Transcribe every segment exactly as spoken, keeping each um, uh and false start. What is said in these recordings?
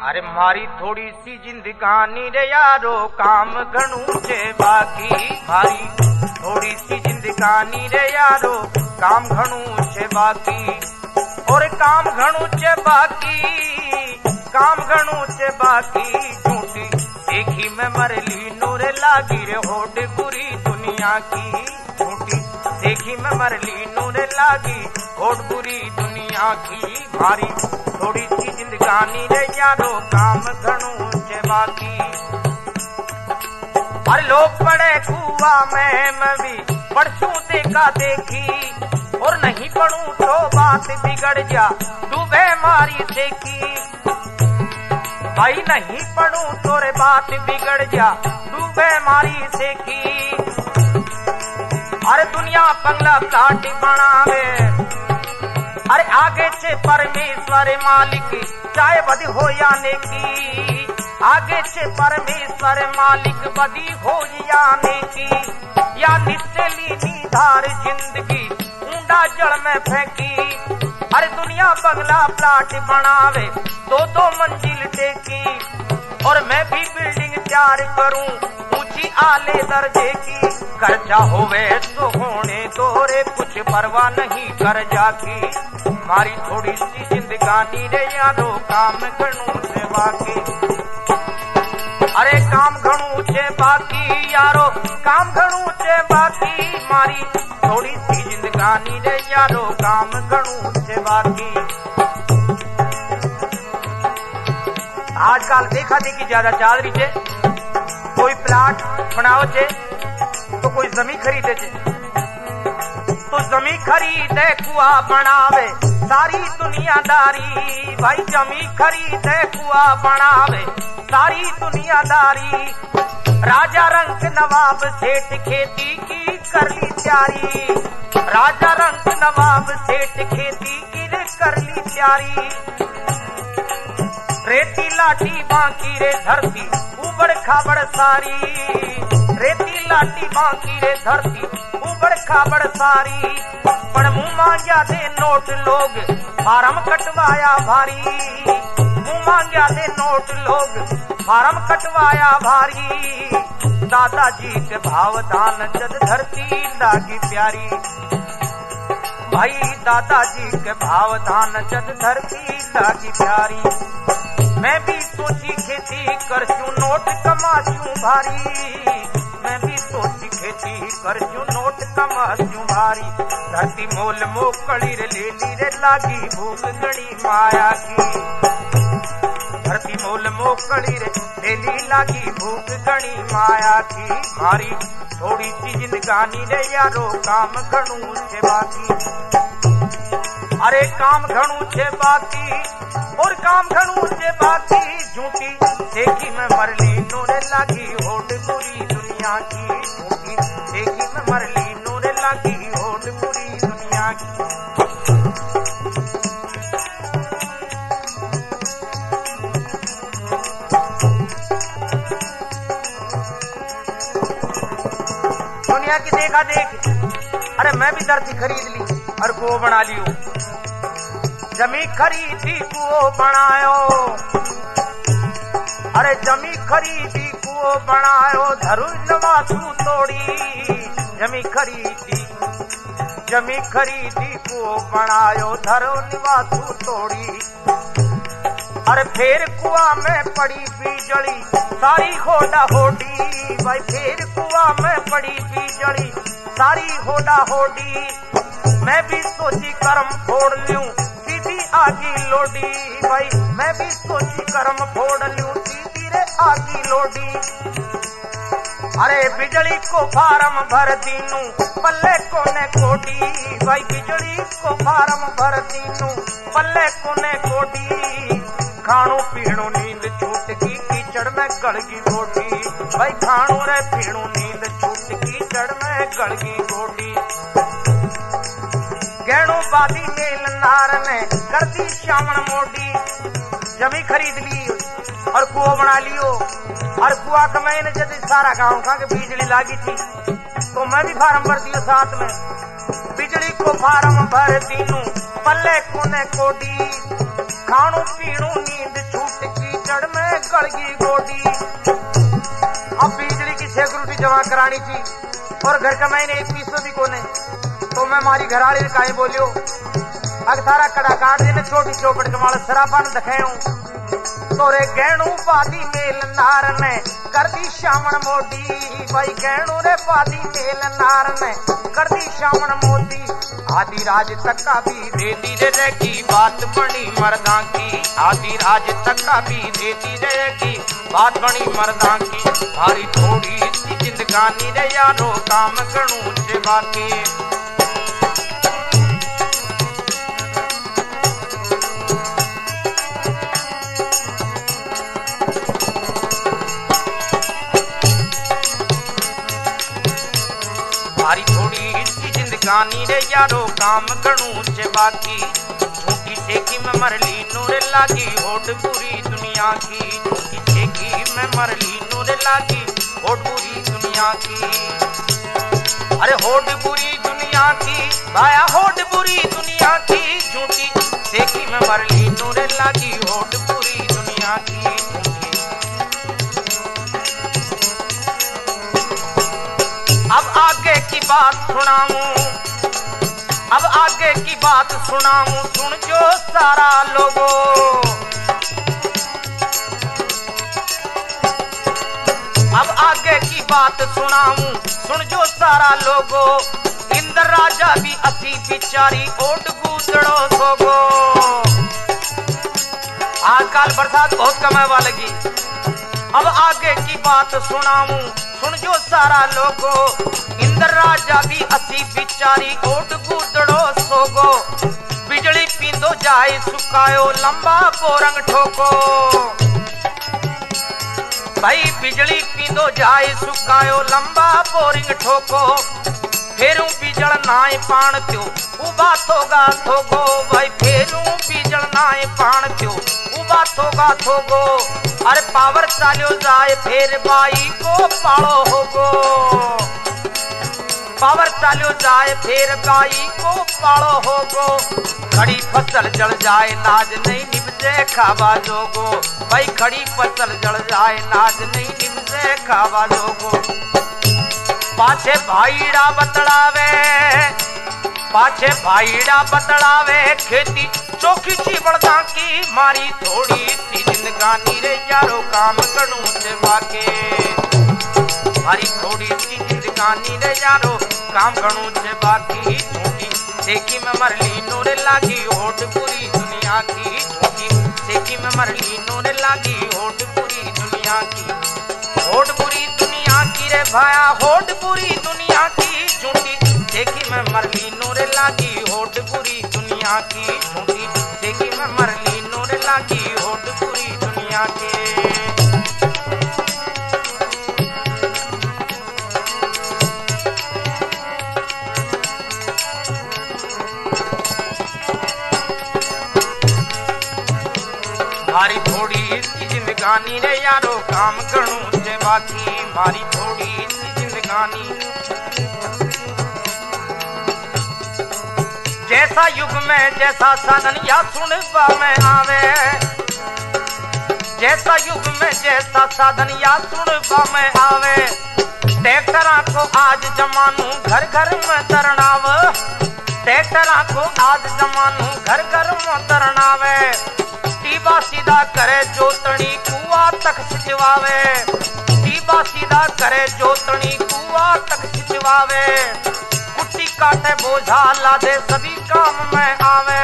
अरे मारी थोड़ी सी जिंदगानी रे यारो काम घणू छे बाकी, मारी थोड़ी सी जिंदगानी रे यारो काम घणू छे बाकी, और काम घणू छे बाकी, काम घणू छे बाकी, झूठी देखी मैं मरली नूरे लागी रे होड़ बुरी दुनिया की, झूठी देखी मैं मरली नूरे लागी होड़ बुरी दुनिया की, मारी थोड़ी सी जिंदगानी रे यारो काम घणू छे बाकी। अरे लोग पड़े कुआ में मैं भी पढ़ूं देखा देखी, और नहीं पढ़ूं तो बात बिगड़ जा डूबे मारी देखी, भाई नहीं पढ़ूं तो रे बात बिगड़ जा डूबे मारी देखी। अरे दुनिया बंगला प्लाट बनावे, अरे आगे से परमेश्वर मालिक चाहे बदी हो या नेकी, आगे से परमेश्वर मालिक बदी हो या नेकी, या निचली नीधार जिंदगी ऊंडा जड़ में फेंकी। अरे दुनिया बंगला प्लाट बनावे दो दो मंजिल देखी, और मैं भी बिल्डिंग तैयार करूं ऊंची आले दर्जे की, कर्जा होवे तो होने दो रे कुछ परवाह नहीं कर्जा की, मारी थोड़ी सी जिंदगानी रे यारो काम घणू छे बाकी। अरे काम घणू छे बाकी यारो काम घणू छे बाकी, मारी थोड़ी सी जिंदगानी रे यारो काम घणू छे बाकी। आजकल देखा देखी ज्यादा चल रही है, कोई प्लाट बनाओ छे तो कोई जमीन खरीदे छे, तो जमीन खरीदे कुआ बनावे सारी दुनियादारी, भाई जमीन खरीदे कुआ बनावे सारी दुनियादारी। राजा रंग नवाब सेठ खेती की कर ली तैयारी, राजा रंग नवाब सेठ खेती की कर ली तैयारी। रेती लाठी बांकी रे धरती उबड़ खाबड़ सारी, रेती लाठी बांकी रे धरती उबड़ खाबड़ सारी। पण मुंह मांग्या दे नोट लोग फार्म कटवाया भारी, मुंह मांग्या दे नोट लोग फार्म कटवाया भारी। दादाजी के भाव दान जद धरती लागी प्यारी, भाई दादाजी के भाव दान जद धरती लागी प्यारी। मैं भी सोची खेती करचू नोट कमाचू भारी, मैं भी सोची खेती करचू नोट कमाचू भारी। धरती मोल मोकड़ी रे लेली रे लागी भूख गणी माया की, धरती मोल मोकड़ी रे लेली लागी भूख गणी माया की, मारी थोड़ी सी जिंदगानी रे यारो काम घणू छे बाकी। अरे काम घणू छे बाकी और काम घणू छे बाकी, झूठी देखी मैं मरली नूरे लागी होड़ बुरी दुनिया की, झूठी देखी मैं मरली नूरे लागी होड़ बुरी दुनिया की। दुनिया की देखा देख, अरे मैं भी धरती खरीद ली और कुओं बना लियो, जमी खरीदी कुओं बनायो, अरे जमी खरीदी कुओं बनायो धरू नवासू तोड़ी, जमी खरीदी जमी खरीदी कुओं बनायो धरो निवासू तोड़ी। अरे फिर कुआ में पड़ी बीजड़ी सारी होडा होडी, भाई फिर कुआ में पड़ी बीजड़ी सारी होडा होडी। मैं भी सोची कर्म फोड़ लूं सीधी आगी लोडी, भाई मैं भी सोची कर्म फोड़ लूं सीधी रे आगी लोडी। अरे बिजली को फार्म भर दीनू पल्ले कोने कोडी, भाई बिजली को फार्म भर दीनू पल्ले कोने कोडी। खाणू पीणू नींद छूट की कीचड़ में गड़गी गोडी, भाई खाणू रे पीणू नींद छूट कीचड़ में गड़गी गोडी। गहणू बादी मेल नार ने कर दी श्यामण मोडी, जमी खरीद ली और कुओं बना लियो, और कुआ का मैंने जब सारा गांव का बिजली लागी थी तो मैं भी फार्म भर दियो साथ में, बिजली को फार्म भर दीनू पल्ले कोने कोडी। खाणू पीणू नींद छूट कीचड़ कड़गी गोडी। अब बिजली की सिक्योरिटी जमा करानी थी और घर का मैंने एक पीसो भी कोने, तो मैं मारी घराड़ी ने काहे बोलियो अग थारा कड़ा काट देने छोटी चौपट कमाल सरापन दखाऊं तोरे गहणू पादी मेल नार ने कर दी शामन मोदी। भाई गहणू रे पादी मेल नार ने कर दी शामन मोदी। आदि राज तक का भी देती रे की बात बनी मर्दा की। आदि राज तक का भी देती रे की बात बनी मर्दा की। भारी थोड़ी सी जिंदगानी रे यारो काम गणू से बाकी। भारी थोड़ी सी जिंदगानी रे यारो काम गणू से बाकी। झूठी सेकी में मरली नूर लागी होठ पूरी दुनिया की। झूठी सेकी में मरली नूर लागी होठ पूरी दुनिया की। अरे होठ पूरी दुनिया की भाया होठ पूरी दुनिया की। झूठी सेकी में मरली नूर लागी होठ पूरी दुनिया की। अब आगे की बात सुनाऊं, अब आगे की बात सुनाऊं सुन जो सारा लोगों। अब आगे की बात सुनाऊं सुन जो सारा लोगों। इंद्र राजा भी असी बिचारी ओट गूदड़ो सोगो। आजकल बरसात बहुत कम है लगी। अब आगे की बात सुनाऊं सुन जो सारा लोगो। इंद्र राजा भी असी बिचारी ओट गूदड़ो सोगो। बिजली पींदो जाए सुकायो लंबा बोरंग ठोको। भाई बिजली पींदो जाए सुकायो लंबा बोरिंग ठोको। फेरू बीजल नाय पाण त्यो उबा थोगा थोगो। भाई फेरू बीजल नाय पाण त्यो उबा थोगा थोगो। अरे पावर चालियो जाए फेर बाई को पालो होगो। पावर चालियो जाए फेर बाई को पालो होगो। खड़ी फसल जल जाए नाज नहीं निपजे खावा जोगो। भाई खड़ी फसल जल जाए नाज नहीं निपजे खावा जोगो। पाछे भाईड़ा बतलावे पाछे भाईड़ा बतलावे खेती चौकी ची बड़दा की। मारी थोड़ी सी जिंदगानी रे यारो काम गणू से बाके। मारी थोड़ी सी जिंदगानी रे यारो काम गणू से बाकी। झूठी सेकी में मरली नूर लागी होठ पूरी दुनिया की। झूठी सेकी में मरली नूर लागी होठ पूरी दुनिया की। होठ पूरी दुनिया की रे भाया होठ पूरी दुनिया की। झूठी सेकी में मरली नूर लागी होठ पूरी दुनिया की। झूठी सेकी में मरली नूर लागी होठ पूरी दुनिया की। मारी थोड़ी सी जिंदगानी रे यारो काम गणू से बाकी। मारी थोड़ी सी जिंदगानी जैसा युग में जैसा साधन या सुनवा में आवे। जैसा युग में जैसा साधन या सुनवा में आवे। ट्रैक्टरा को आज जमानू घर घर में तरनाव। ट्रैक्टरा को आज जमानू घर घर में तरनावे। टीबा सीधा करे जोतनी कुआ तक सिचवावे। टीबा सीधा करे जोतनी कुआ तक सिचवावे। कुट्टी काटे बोझा लादे सभी काम में आवे।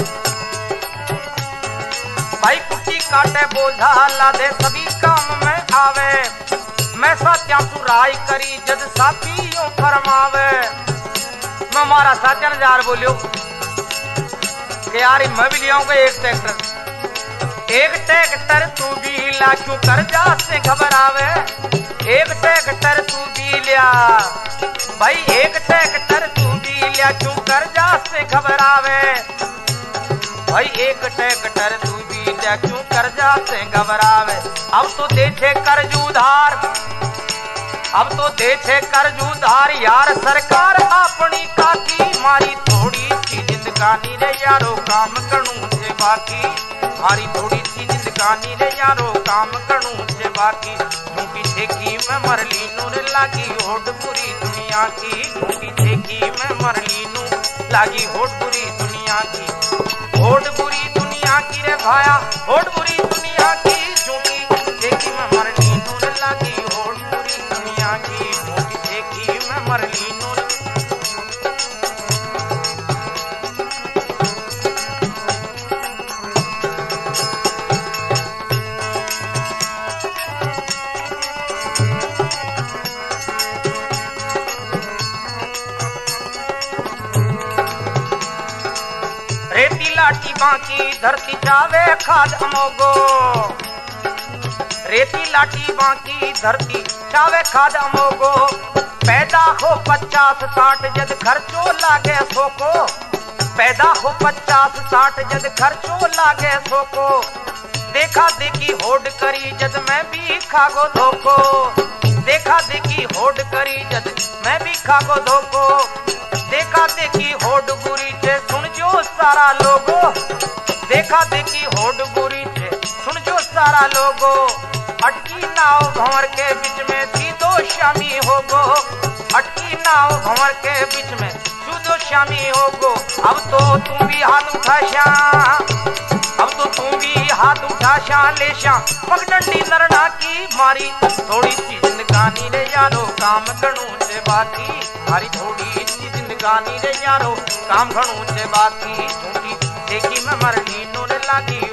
भाई कुट्टी काटे बोझा लादे सभी काम में आवे। मैं सात्या सुराई करी जद साथी यूं फरमावे। मैं मारा सात्या जार बोलियो कि यार मैं भी ले आऊंगा एक ट्रैक्टर। एक ट्रैक्टर तू भी ला क्यों कर्जा से घबरावे। एक ट्रैक्टर तू भी लिया भाई एक ट्रैक्टर तू भी लिया क्यों कर्जा से घबरावे। भाई एक ट्रैक्टर तू भी लिया क्यों कर्जा से घबरावे। अब तो दे छे कर्ज उधार अब तो दे छे कर्ज उधार यार सरकार अपनी काकी। मारी थोड़ी सी जिंदगानी रे यारो काम गणू से बाकी। मारी थोड़ी सी जिंदगानी जिंदगानी रे यारो काम घणो छे बाकी झूठी देखी मैं मरली नू रे लागी होड़ बुरी दुनिया की झूठी देखी मैं मरली नू लागी होड़ बुरी दुनिया की होड़ बुरी दुनिया की रे भाया होड़ बुरी दुनिया की झूठी देखी मैं मरली नू रे लागी होड़ बुरी दुनिया की झूठी देखी मैं मरली नू रेती लाटी बाकी धरती जावे खाद अमोगो रेती लाटी बाकी धरती जावे खाद अमोगो पैदा हो पचास साठ जद खर्चो लागे सोको पैदा हो पचास साठ जद खर्चो लागे सोको देखा देखी होड़ करी जद मैं भी खागो धोको देखा देखी होड़ करी जद मैं भी खागो धोको देखा देखी होड़ बुरी थे सुन जो सारा लोगो देखा देखी होड़ बुरी थे सुन जो सारा लोगो अटकी नाव भंवर के बीच में सीधो शामी होगो अटकी नाव भंवर के बीच में सीधो शामी होगो अब तो तुम भी हाथ उठा शा अब तो तुम भी हाथ उठा शा ले शा पगडंडी लड़ना की मारी थोड़ी सी जिंदगानी रे यारो काम घणो छे बाकी मारी थोड़ी सी जिंदगानी रे यारो काम घणो छे बाकी झूठी देखी मैं मरली नू रे लागी